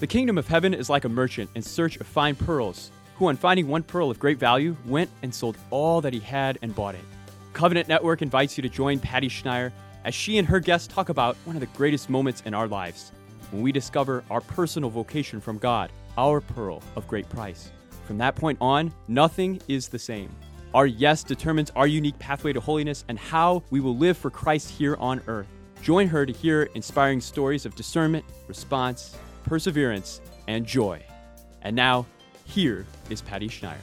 The kingdom of heaven is like a merchant in search of fine pearls, who on finding one pearl of great value, went and sold all that he had and bought it. Covenant Network invites you to join Patty Schneier as she and her guests talk about one of the greatest moments in our lives, when we discover our personal vocation from God, our pearl of great price. From that point on, nothing is the same. Our yes determines our unique pathway to holiness and how we will live for Christ here on earth. Join her to hear inspiring stories of discernment, response, perseverance, and joy. And now, here is Patty Schneier.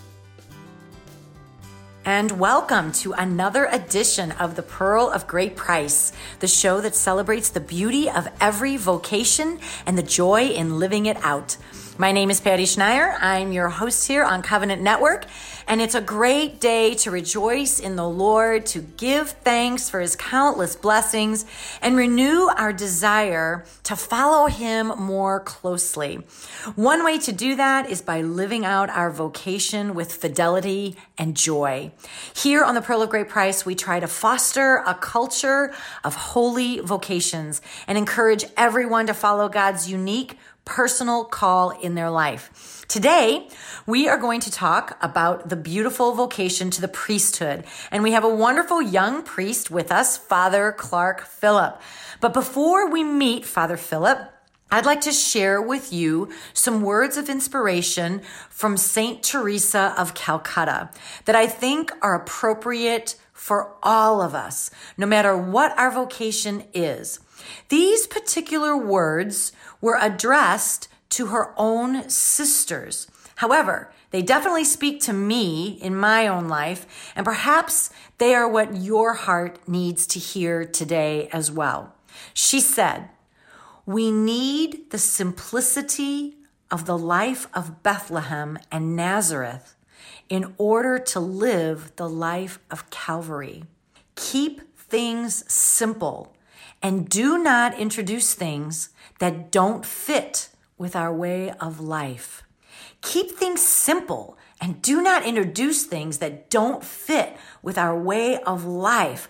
And welcome to another edition of The Pearl of Great Price, the show that celebrates the beauty of every vocation and the joy in living it out. My name is Patty Schneier. I'm your host here on Covenant Network, and it's a great day to rejoice in the Lord, to give thanks for his countless blessings, and renew our desire to follow him more closely. One way to do that is by living out our vocation with fidelity and joy. Here on The Pearl of Great Price, we try to foster a culture of holy vocations and encourage everyone to follow God's unique personal call in their life. Today, we are going to talk about the beautiful vocation to the priesthood, and we have a wonderful young priest with us, Father Clark Phillip. But before we meet Father Phillip, I'd like to share with you some words of inspiration from Saint Teresa of Calcutta that I think are appropriate for all of us, no matter what our vocation is. These particular words were addressed to her own sisters. However, they definitely speak to me in my own life, and perhaps they are what your heart needs to hear today as well. She said, "We need the simplicity of the life of Bethlehem and Nazareth in order to live the life of Calvary. Keep things simple and do not introduce things that don't fit with our way of life." Keep things simple and do not introduce things that don't fit with our way of life.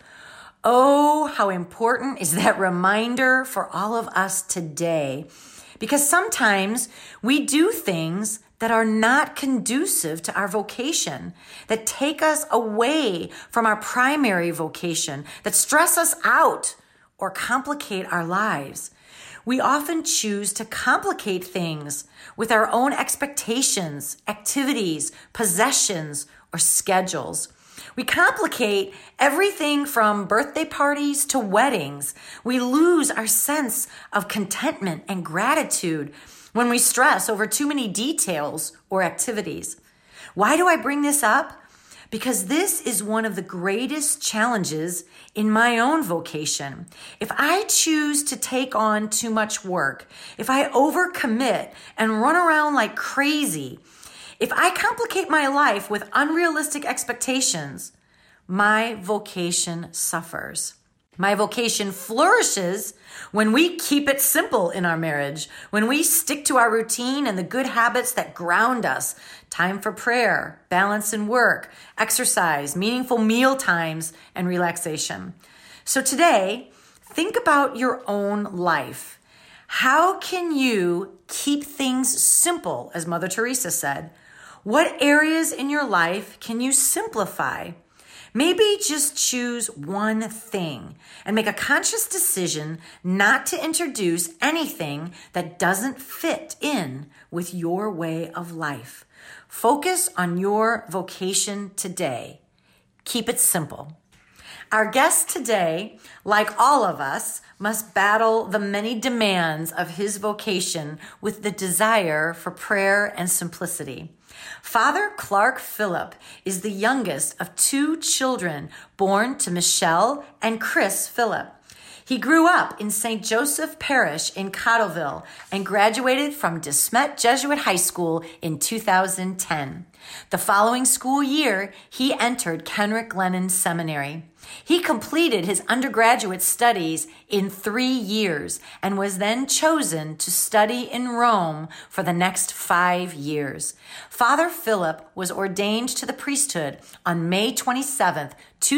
Oh, how important is that reminder for all of us today? Because sometimes we do things that are not conducive to our vocation, that take us away from our primary vocation, that stress us out or complicate our lives. We often choose to complicate things with our own expectations, activities, possessions, or schedules. We complicate everything from birthday parties to weddings. We lose our sense of contentment and gratitude when we stress over too many details or activities. Why do I bring this up? Because this is one of the greatest challenges in my own vocation. If I choose to take on too much work, if I overcommit and run around like crazy, if I complicate my life with unrealistic expectations, my vocation suffers. My vocation flourishes when we keep it simple in our marriage, when we stick to our routine and the good habits that ground us. Time for prayer, balance in work, exercise, meaningful meal times, and relaxation. So today, think about your own life. How can you keep things simple, as Mother Teresa said? What areas in your life can you simplify? Maybe just choose one thing and make a conscious decision not to introduce anything that doesn't fit in with your way of life. Focus on your vocation today. Keep it simple. Our guest today, like all of us, must battle the many demands of his vocation with the desire for prayer and simplicity. Father Clark Phillip is the youngest of two children born to Michelle and Chris Phillip. He grew up in St. Joseph Parish in Cottleville and graduated from De Smet Jesuit High School in 2010. The following school year, he entered Kenrick Glennon Seminary. He completed his undergraduate studies in 3 years and was then chosen to study in Rome for the next 5 years. Father Philip was ordained to the priesthood on May 27th,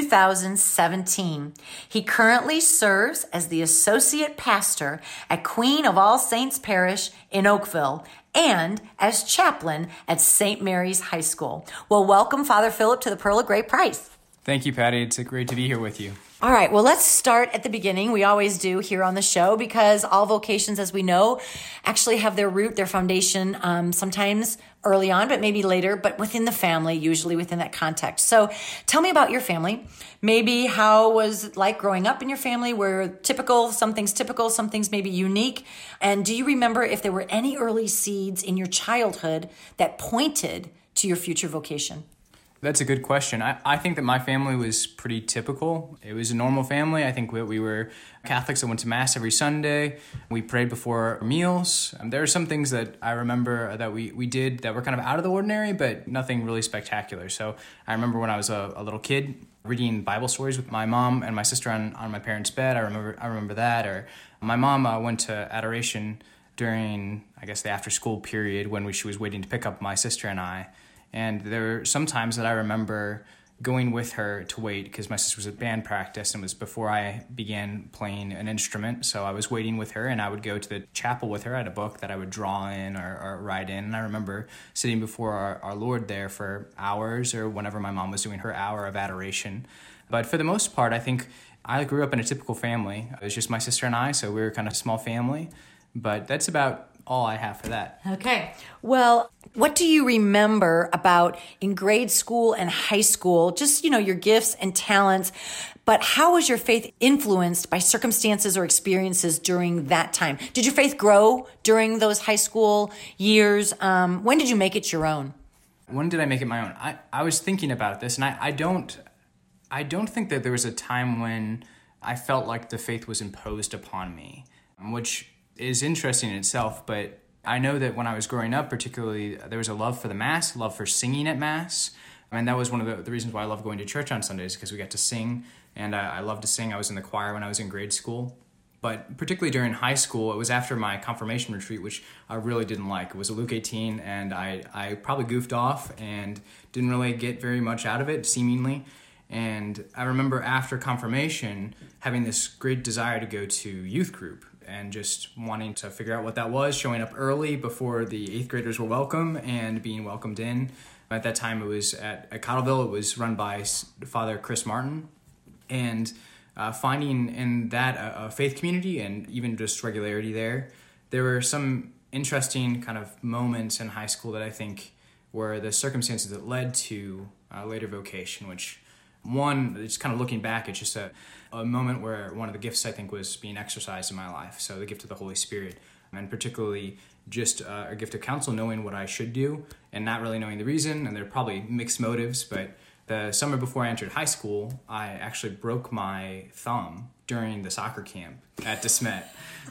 2017. He currently serves as the associate pastor at Queen of All Saints Parish in Oakville and as chaplain at St. Mary's High School. Well, welcome, Father Philip, to the Pearl of Great Price. Thank you, Patty. It's great to be here with you. All right, well, let's start at the beginning. We always do here on the show because all vocations, as we know, actually have their root, their foundation, sometimes early on, but maybe later, but within the family, usually within that context. So tell me about your family. Maybe how was it like growing up in your family? Were some things maybe unique. And do you remember if there were any early seeds in your childhood that pointed to your future vocation? That's a good question. I think that my family was pretty typical. It was a normal family. I think we were Catholics that went to Mass every Sunday. We prayed before meals. There are some things that I remember that we did that were kind of out of the ordinary, but nothing really spectacular. So I remember when I was a little kid reading Bible stories with my mom and my sister on my parents' bed. I remember that. Or my mom went to adoration during, I guess, the after-school period when she was waiting to pick up my sister and I. And there were some times that I remember going with her to wait because my sister was at band practice and it was before I began playing an instrument. So I was waiting with her and I would go to the chapel with her. I had a book that I would draw in or write in. And I remember sitting before our Lord there for hours or whenever my mom was doing her hour of adoration. But for the most part, I think I grew up in a typical family. It was just my sister and I, so we were kind of a small family. But that's about all I have for that. Okay. Well, what do you remember about in grade school and high school, just, your gifts and talents, but how was your faith influenced by circumstances or experiences during that time? Did your faith grow during those high school years? When did you make it your own? When did I make it my own? I was thinking about this, and I don't think that there was a time when I felt like the faith was imposed upon me, which is interesting in itself, but I know that when I was growing up, particularly, there was a love for the Mass, love for singing at Mass, and that was one of the reasons why I love going to church on Sundays, because we got to sing, and I love to sing. I was in the choir when I was in grade school, but particularly during high school, it was after my confirmation retreat, which I really didn't like. It was a Luke 18, and I probably goofed off and didn't really get very much out of it, seemingly. And I remember after confirmation having this great desire to go to youth group and just wanting to figure out what that was, showing up early before the 8th graders were welcome and being welcomed in. At that time, it was at Cottleville. It was run by Father Chris Martin. And finding in that a faith community and even just regularity there were some interesting kind of moments in high school that I think were the circumstances that led to later vocation, which one, it's kind of looking back, it's just a moment where one of the gifts I think was being exercised in my life. So the gift of the Holy Spirit, and particularly just a gift of counsel, knowing what I should do and not really knowing the reason. And there are probably mixed motives, but the summer before I entered high school, I actually broke my thumb during the soccer camp at DeSmet.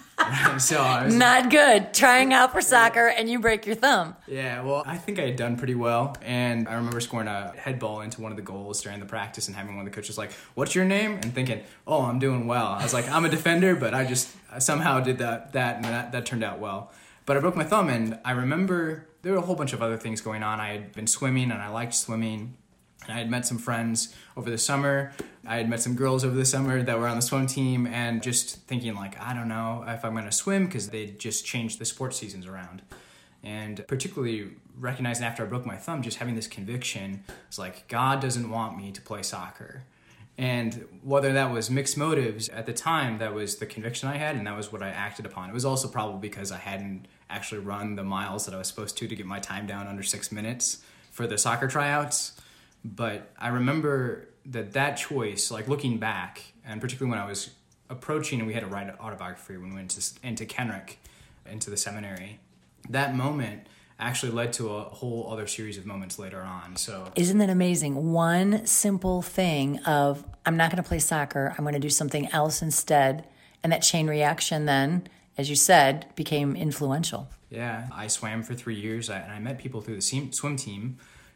So I was not good. Trying out for soccer and you break your thumb. Yeah, well, I think I had done pretty well. And I remember scoring a head ball into one of the goals during the practice and having one of the coaches like, "What's your name?" And thinking, "Oh, I'm doing well." I was like, I'm a defender, but I just somehow did that and that turned out well. But I broke my thumb, and I remember there were a whole bunch of other things going on. I had been swimming, and I liked swimming. And I had met some friends over the summer. I had met some girls over the summer that were on the swim team, and just thinking like, I don't know if I'm going to swim because they just changed the sports seasons around. And particularly recognizing after I broke my thumb, just having this conviction, it's like, God doesn't want me to play soccer. And whether that was mixed motives, at the time, that was the conviction I had, and that was what I acted upon. It was also probably because I hadn't actually run the miles that I was supposed to get my time down under 6 minutes for the soccer tryouts. But I remember that choice, like looking back, and particularly when I was approaching and we had to write an autobiography when we went into Kenrick, into the seminary, that moment actually led to a whole other series of moments later on. So isn't that amazing? One simple thing of, I'm not going to play soccer, I'm going to do something else instead. And that chain reaction then, as you said, became influential. Yeah, I swam for 3 years, and I met people through the swim team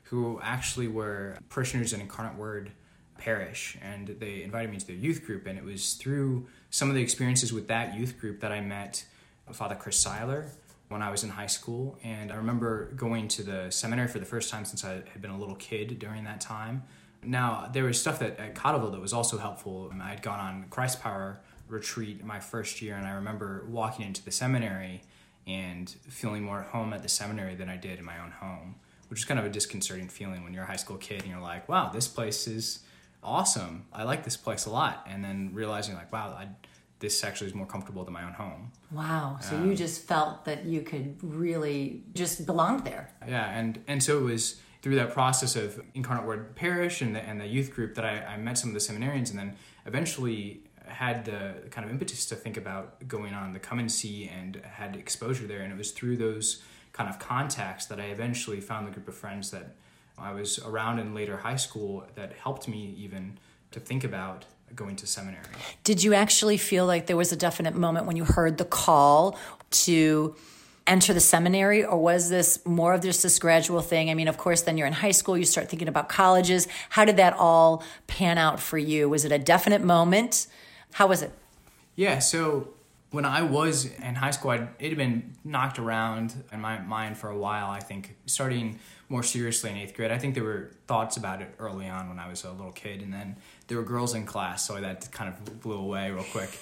who actually were parishioners in Incarnate Word Parish, and they invited me to their youth group, and it was through some of the experiences with that youth group that I met Father Chris Seiler when I was in high school. And I remember going to the seminary for the first time since I had been a little kid during that time. Now, there was stuff at Cottleville that was also helpful. I had gone on Christ Power retreat my first year, and I remember walking into the seminary and feeling more at home at the seminary than I did in my own home, which is kind of a disconcerting feeling when you're a high school kid and you're like, wow, this place is awesome. I like this place a lot. And then realizing like, wow, this actually is more comfortable than my own home. Wow. So you just felt that you could really just belong there. Yeah. And so it was through that process of Incarnate Word Parish and the youth group that I met some of the seminarians, and then eventually had the kind of impetus to think about going on the Come and See, and had exposure there. And it was through those kind of contacts that I eventually found the group of friends that I was around in later high school that helped me even to think about going to seminary. Did you actually feel like there was a definite moment when you heard the call to enter the seminary, or was this more of just this gradual thing? I mean, of course, then you're in high school, you start thinking about colleges. How did that all pan out for you? Was it a definite moment? How was it? Yeah, so when I was in high school, it had been knocked around in my mind for a while, I think, starting more seriously in 8th grade. I think there were thoughts about it early on when I was a little kid, and then there were girls in class, so that kind of blew away real quick.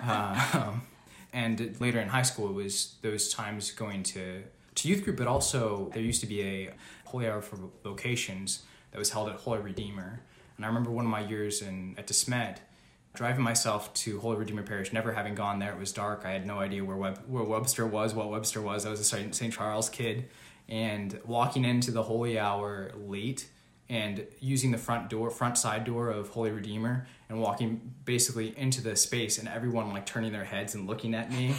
And later in high school, it was those times going to youth group, but also there used to be a Holy Hour for Vocations that was held at Holy Redeemer. And I remember one of my years at DeSmet, driving myself to Holy Redeemer Parish, never having gone there. It was dark. I had no idea where Webster was, what Webster was. I was a St. Charles kid. And walking into the Holy Hour late and using the front side door of Holy Redeemer, and walking basically into the space, and everyone like turning their heads and looking at me.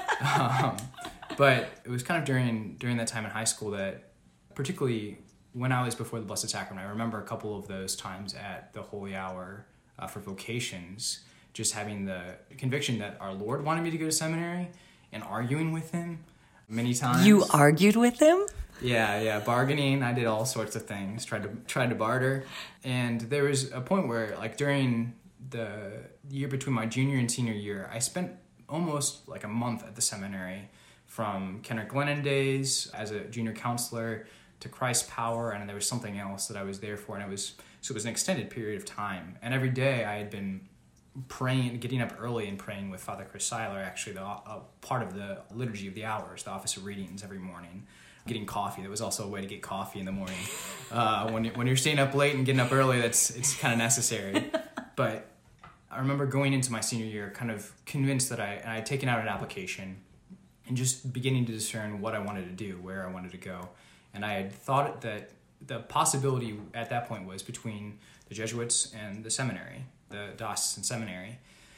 But it was kind of during that time in high school that, particularly when I was before the Blessed Sacrament, I remember a couple of those times at the Holy Hour for vocations, just having the conviction that our Lord wanted me to go to seminary, and arguing with him many times. You argued with him? Yeah, bargaining. I did all sorts of things, tried to barter. And there was a point where, like, during the year between my junior and senior year, I spent almost like a month at the seminary, from Kenner Glennon days as a junior counselor to Christ Power, and there was something else that I was there for, and it was an extended period of time. And every day I had been praying, getting up early and praying with Father Chris Seiler, actually a part of the Liturgy of the Hours, the Office of Readings every morning. Getting coffee. That was also a way to get coffee in the morning. When you're staying up late and getting up early, it's kind of necessary. But I remember going into my senior year kind of convinced that I had taken out an application and just beginning to discern what I wanted to do, where I wanted to go. And I had thought that the possibility at that point was between the Jesuits and the seminary, the diocesan seminary.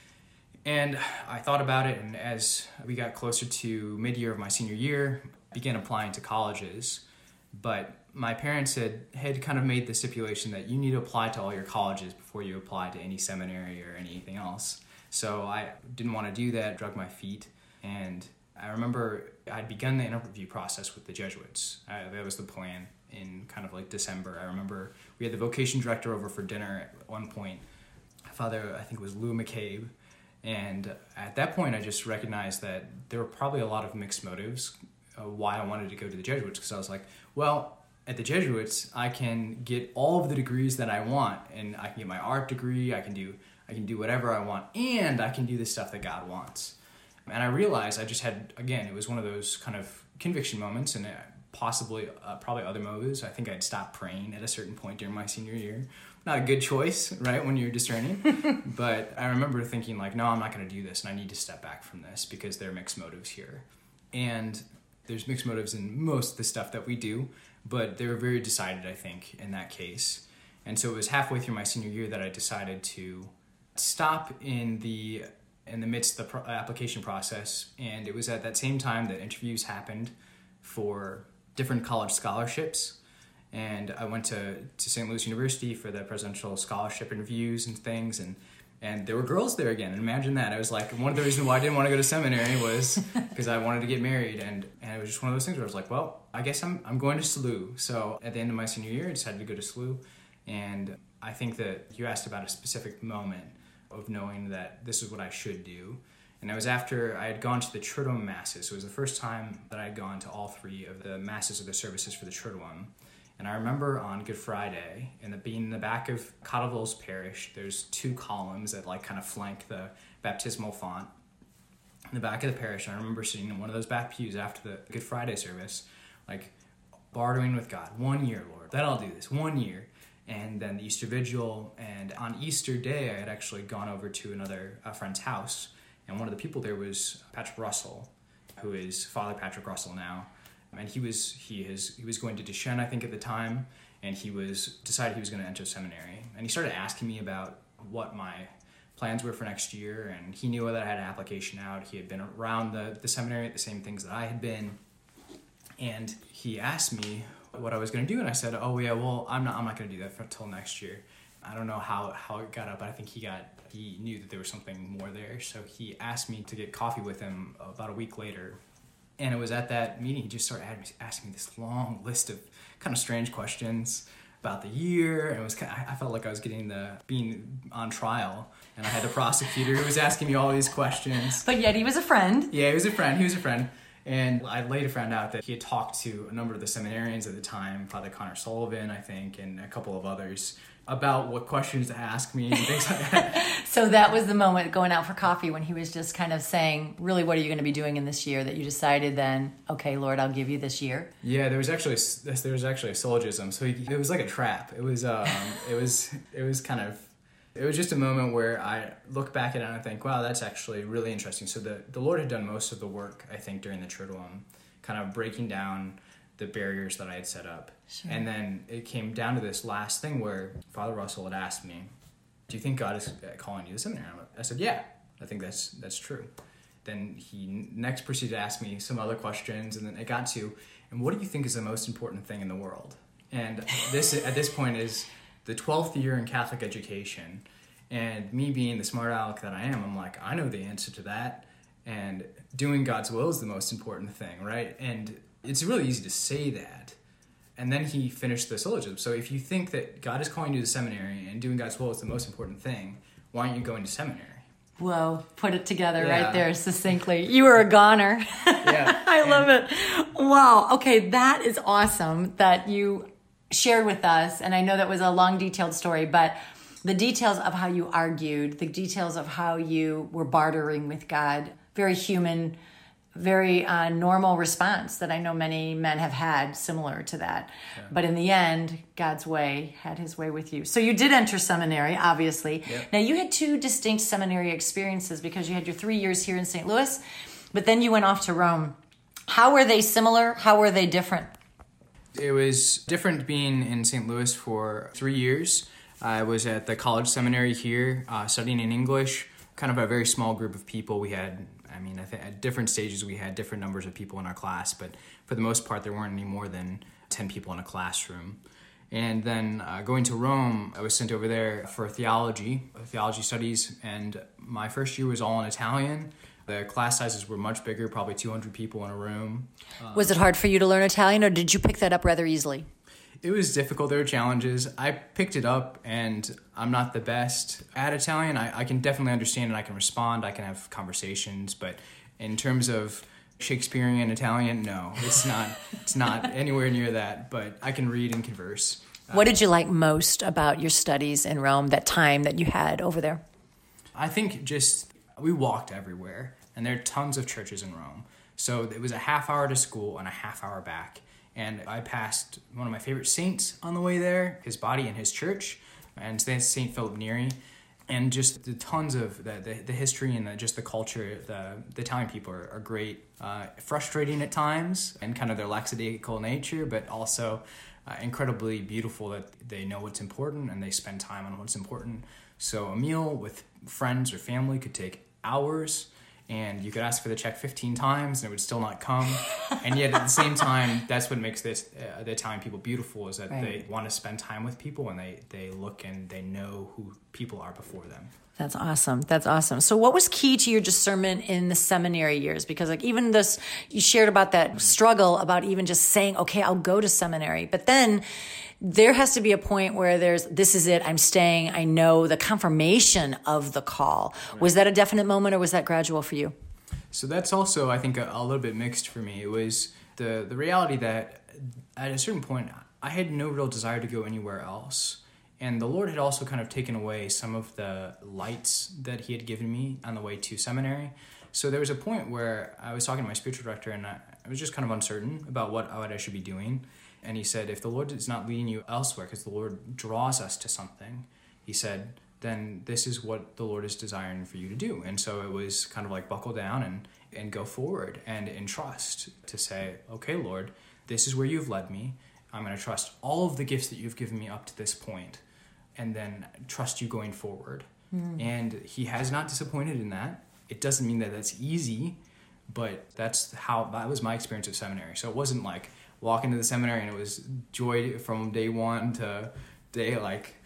And I thought about it, and as we got closer to mid-year of my senior year, began applying to colleges. But my parents had kind of made the stipulation that you need to apply to all your colleges before you apply to any seminary or anything else. So I didn't want to do that, drug my feet. And I remember I'd begun the interview process with the Jesuits. That was the plan in kind of like December. I remember we had the vocation director over for dinner at one point. Father, I think it was Lou McCabe. And at that point, I just recognized that there were probably a lot of mixed motives why I wanted to go to the Jesuits, because I was like, well, at the Jesuits, I can get all of the degrees that I want, and I can get my art degree, I can do whatever I want, and I can do the stuff that God wants. And I realized I just had, again, it was one of those kind of conviction moments, and possibly probably other motives. I think I'd stopped praying at a certain point during my senior year. Not a good choice, right, when you're discerning. But I remember thinking, like, no, I'm not going to do this, and I need to step back from this because there are mixed motives here. And there's mixed motives in most of the stuff that we do, but they were very decided, I think, in that case. And so it was halfway through my senior year that I decided to stop in the midst of the application process. And it was at that same time that interviews happened for different college scholarships. And I went to St. Louis University for the presidential scholarship interviews and things, and there were girls there again. And imagine that. I was like, one of the reasons why I didn't want to go to seminary was because I wanted to get married, and it was just one of those things where I was like, well, I guess I'm going to SLU. So at the end of my senior year, I decided to go to SLU, and I think that you asked about a specific moment of knowing that this is what I should do. And it was after I had gone to the Triduum Masses. So it was the first time that I had gone to all three of the Masses or the services for the Triduum. And I remember on Good Friday, being in the back of Cottleville's parish, there's two columns that like kind of flank the baptismal font in the back of the parish. And I remember sitting in one of those back pews after the Good Friday service, like bartering with God, 1 year, Lord, that I'll do this, 1 year. And then the Easter Vigil, and on Easter Day, I had actually gone over to another friend's house, and one of the people there was Patrick Russell, who is Father Patrick Russell now, and he was going to Deschênes, I think, at the time, and he decided he was going to enter seminary, and he started asking me about what my plans were for next year, and he knew that I had an application out. He had been around the seminary at the same things that I had been, and he asked me what I was going to do, and I said, oh yeah, well, I'm not going to do that until next year. I don't know how it got up, but I think he knew that there was something more there, so he asked me to get coffee with him about a week later. And it was at that meeting he just started asking me this long list of kind of strange questions about the year, and I felt like I was being on trial, and I had the prosecutor who was asking me all these questions. But yet he was a friend. Yeah, he was a friend. And I later found out that he had talked to a number of the seminarians at the time, Father Connor Sullivan, I think, and a couple of others, about what questions to ask me and things like that. So that was the moment going out for coffee when he was just kind of saying, really, what are you going to be doing in this year, that you decided then, okay, Lord, I'll give you this year? Yeah, there was actually a syllogism. So it was like a trap. It was just a moment where I look back at it and I think, wow, that's actually really interesting. So the Lord had done most of the work, I think, during the Triduum, kind of breaking down the barriers that I had set up. Sure. And then it came down to this last thing where Father Russell had asked me, do you think God is calling you to seminary? I said, yeah, I think that's true. Then he next proceeded to ask me some other questions, and then it got to, and what do you think is the most important thing in the world? And this at this point is the 12th year in Catholic education, and me being the smart aleck that I am, I'm like, I know the answer to that, and doing God's will is the most important thing, right? And it's really easy to say that. And then he finished the syllogism. So if you think that God is calling you to seminary and doing God's will is the most important thing, why aren't you going to seminary? Whoa, put it together right there succinctly. You were a goner. Yeah. I love it. Wow. Okay, that is awesome that you shared with us. And I know that was a long, detailed story, but the details of how you argued, the details of how you were bartering with God, very human, very normal response that I know many men have had similar to that. Yeah. But in the end, God's way had his way with you. So you did enter seminary, obviously. Yep. Now you had two distinct seminary experiences because you had your 3 years here in St. Louis, but then you went off to Rome. How were they similar? How were they different? It was different being in St. Louis for 3 years. I was at the college seminary here studying in English, kind of a very small group of people. We had, I think at different stages we had different numbers of people in our class, but for the most part there weren't any more than 10 people in a classroom. And then going to Rome, I was sent over there for theology studies, and my first year was all in Italian. The class sizes were much bigger, probably 200 people in a room. Was it hard for you to learn Italian, or did you pick that up rather easily? It was difficult. There were challenges. I picked it up, and I'm not the best at Italian. I can definitely understand it. I can respond. I can have conversations. But in terms of Shakespearean Italian, no, it's not. It's not anywhere near that. But I can read and converse. What did you like most about your studies in Rome, that time that you had over there? I think just we walked everywhere, and there are tons of churches in Rome. So it was a half hour to school and a half hour back. And I passed one of my favorite saints on the way there, his body and his church, and St. Philip Neri, and just the tons of the history and just the culture. The Italian people are great, frustrating at times, and kind of their lackadaisical nature, but also incredibly beautiful that they know what's important and they spend time on what's important. So a meal with friends or family could take hours, and you could ask for the check 15 times and it would still not come. And yet at the same time, that's what makes the Italian people beautiful, is that they want to spend time with people, and they look and they know who people are before them. That's awesome. That's awesome. So what was key to your discernment in the seminary years? Because like even this, you shared about that struggle about even just saying, okay, I'll go to seminary. But then there has to be a point where this is it, I'm staying, I know the confirmation of the call. Right. Was that a definite moment or was that gradual for you? So that's also, I think, a little bit mixed for me. It was the reality that at a certain point, I had no real desire to go anywhere else. And the Lord had also kind of taken away some of the lights that he had given me on the way to seminary. So there was a point where I was talking to my spiritual director and I was just kind of uncertain about what I should be doing. And he said, if the Lord is not leading you elsewhere, because the Lord draws us to something, he said, then this is what the Lord is desiring for you to do. And so it was kind of like buckle down and go forward and in trust to say, okay, Lord, this is where you've led me. I'm going to trust all of the gifts that you've given me up to this point, and then trust you going forward. And he has not disappointed in that. It doesn't mean that that's easy, but that was my experience of seminary. So it wasn't like walk into the seminary and it was joy from day one to day like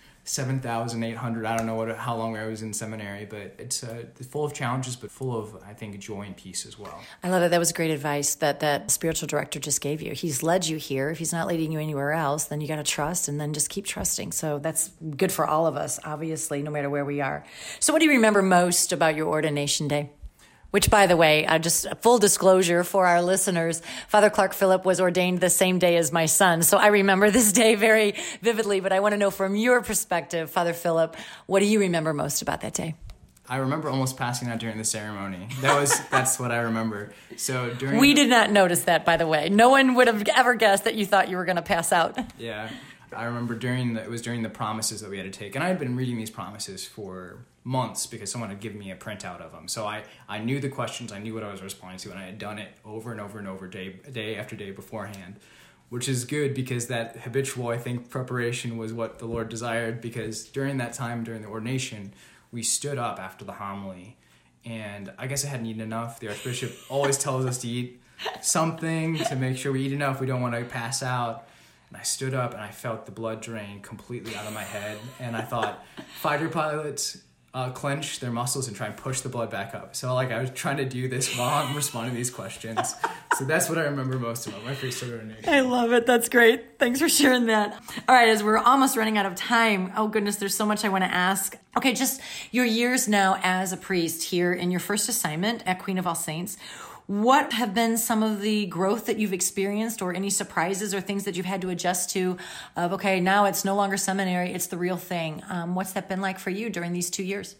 7,800. I don't know how long I was in seminary, but it's full of challenges, but full of, I think, joy and peace as well. I love it. That was great advice that spiritual director just gave you. He's led you here. If he's not leading you anywhere else, then you got to trust and then just keep trusting. So that's good for all of us, obviously, no matter where we are. So what do you remember most about your ordination day? Which, by the way, just full disclosure for our listeners, Father Clark Phillip was ordained the same day as my son. So I remember this day very vividly, but I want to know from your perspective, Father Phillip, what do you remember most about that day? I remember almost passing out during the ceremony. That's what I remember. So we did not notice that, by the way. No one would have ever guessed that you thought you were going to pass out. Yeah. I remember it was during the promises that we had to take. And I had been reading these promises for months because someone had given me a printout of them. So I knew the questions, I knew what I was responding to, and I had done it over and over and over, day after day beforehand, which is good because that habitual, I think, preparation was what the Lord desired, because during that time, during the ordination, we stood up after the homily, and I guess I hadn't eaten enough. The Archbishop always tells us to eat something to make sure we eat enough. We don't want to pass out. And I stood up and I felt the blood drain completely out of my head. And I thought, fighter pilots clench their muscles and try and push the blood back up. So I was trying to do this while I'm responding to these questions. So that's what I remember most about my first ordination. I love it. That's great. Thanks for sharing that. All right, as we're almost running out of time, oh goodness, there's so much I want to ask. Okay, just your years now as a priest here in your first assignment at Queen of All Saints. What have been some of the growth that you've experienced, or any surprises or things that you've had to adjust to of, okay, now it's no longer seminary, it's the real thing. What's that been like for you during these 2 years?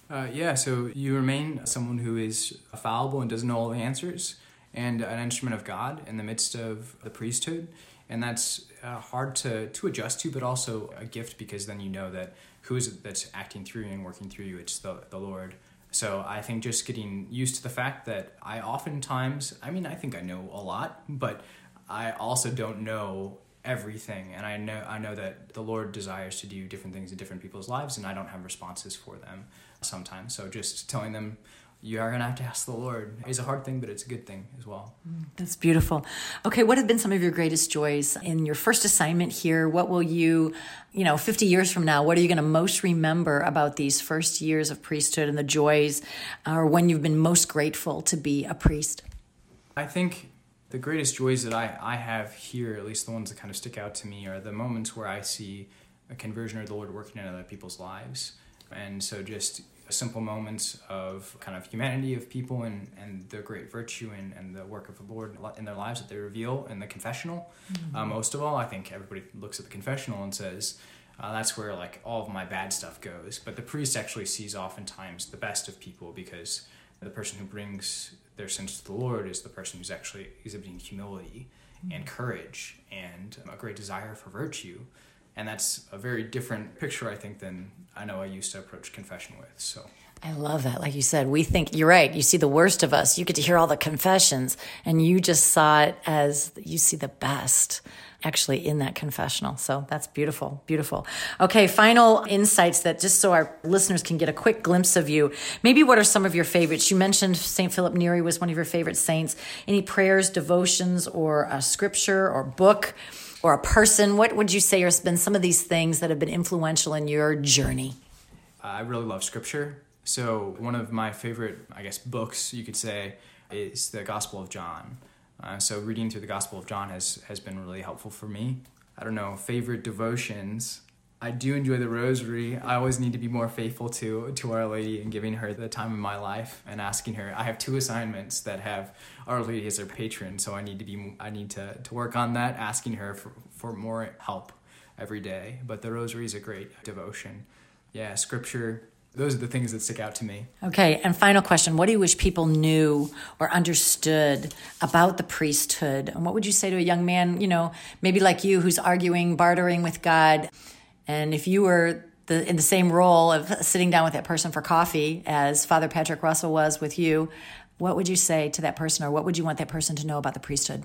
So you remain someone who is fallible and doesn't know all the answers, and an instrument of God in the midst of the priesthood. And that's hard to adjust to, but also a gift, because then you know that who is it that's acting through you and working through you? It's the Lord. So I think just getting used to the fact that I oftentimes, I think I know a lot, but I also don't know everything. And I know that the Lord desires to do different things in different people's lives, and I don't have responses for them sometimes. So just telling them, you are going to have to ask the Lord is a hard thing, but it's a good thing as well. That's beautiful. Okay, what have been some of your greatest joys in your first assignment here? What will you, 50 years from now, what are you going to most remember about these first years of priesthood and the joys, or when you've been most grateful to be a priest? I think the greatest joys that I have here, at least the ones that kind of stick out to me, are the moments where I see a conversion or the Lord working in other people's lives. And so just simple moments of kind of humanity of people and the great virtue and the work of the Lord in their lives that they reveal in the confessional. Mm-hmm. Most of all, I think everybody looks at the confessional and says, that's where all of my bad stuff goes. But the priest actually sees oftentimes the best of people, because the person who brings their sins to the Lord is the person who's actually exhibiting humility and courage and a great desire for virtue. And that's a very different picture, I think, than I know I used to approach confession with. So I love that. Like you said, we think, you're right, you see the worst of us. You get to hear all the confessions, and you just saw it as you see the best actually in that confessional. So that's beautiful, beautiful. Okay, final insights that just so our listeners can get a quick glimpse of you. Maybe what are some of your favorites? You mentioned St. Philip Neri was one of your favorite saints. Any prayers, devotions, or a scripture or book or a person? What would you say has been some of these things that have been influential in your journey? I really love Scripture. So one of my favorite, books, you could say, is the Gospel of John. So reading through the Gospel of John has been really helpful for me. I don't know, favorite devotions. I do enjoy the rosary. I always need to be more faithful to Our Lady and giving her the time of my life and asking her. I have 2 assignments that have Our Lady as their patron, so I need to work on that, asking her for more help every day. But the rosary is a great devotion. Yeah, Scripture, those are the things that stick out to me. Okay, and final question. What do you wish people knew or understood about the priesthood? And what would you say to a young man, maybe like you, who's arguing, bartering with God? And if you were in the same role of sitting down with that person for coffee as Father Patrick Russell was with you, what would you say to that person, or what would you want that person to know about the priesthood?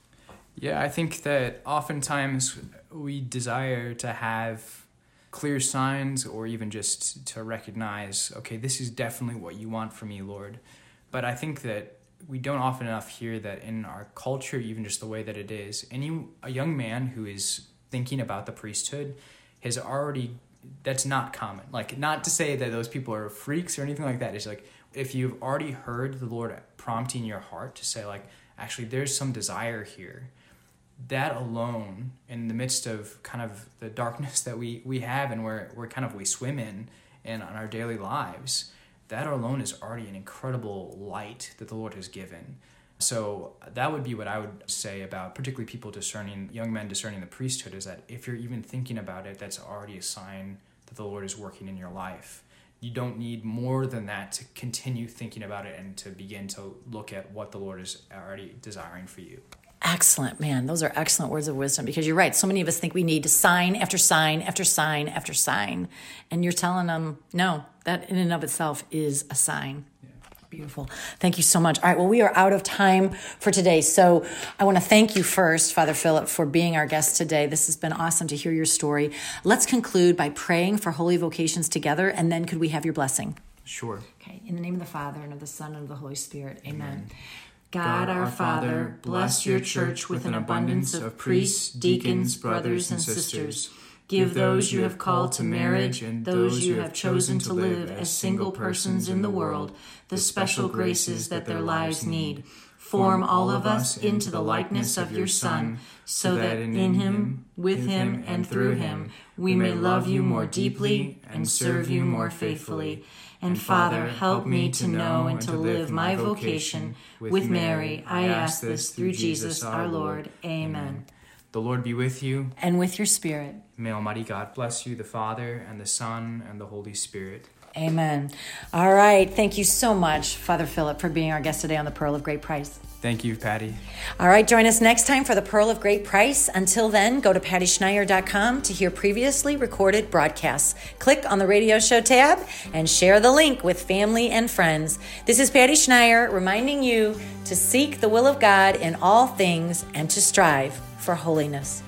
Yeah, I think that oftentimes we desire to have clear signs, or even just to recognize, okay, this is definitely what you want from me, Lord. But I think that we don't often enough hear that in our culture, even just the way that it is, a young man who is thinking about the priesthood has already, that's not common. Like, not to say that those people are freaks or anything like that. It's like, if you've already heard the Lord prompting your heart to say, like, actually, there's some desire here, that alone, in the midst of kind of the darkness that we have and where we swim in and on our daily lives, that alone is already an incredible light that the Lord has given. So that would be what I would say about particularly young men discerning the priesthood, is that if you're even thinking about it, that's already a sign that the Lord is working in your life. You don't need more than that to continue thinking about it and to begin to look at what the Lord is already desiring for you. Excellent, man. Those are excellent words of wisdom, because you're right. So many of us think we need sign after sign after sign after sign. And you're telling them, no, that in and of itself is a sign. Yeah. Beautiful. Thank you so much. All right, well, we are out of time for today. So I want to thank you first, Father Philip, for being our guest today. This has been awesome to hear your story. Let's conclude by praying for holy vocations together, and then could we have your blessing? Sure. Okay. In the name of the Father, and of the Son, and of the Holy Spirit. Amen. God, our Father, bless your church with an abundance of priests, deacons, brothers, and sisters. Give those you have called to marriage and those you have chosen to live as single persons in the world the special graces that their lives need. Form all of us into the likeness of your Son, so that in him, with him, and through him, we may love you more deeply and serve you more faithfully. And Father, help me to know and to live my vocation. With Mary, I ask this through Jesus our Lord. Amen. The Lord be with you. And with your spirit. May Almighty God bless you, the Father, and the Son, and the Holy Spirit. Amen. All right. Thank you so much, Father Philip, for being our guest today on the Pearl of Great Price. Thank you, Patty. All right. Join us next time for the Pearl of Great Price. Until then, go to pattyschneier.com to hear previously recorded broadcasts. Click on the radio show tab and share the link with family and friends. This is Patty Schneier reminding you to seek the will of God in all things and to strive for holiness.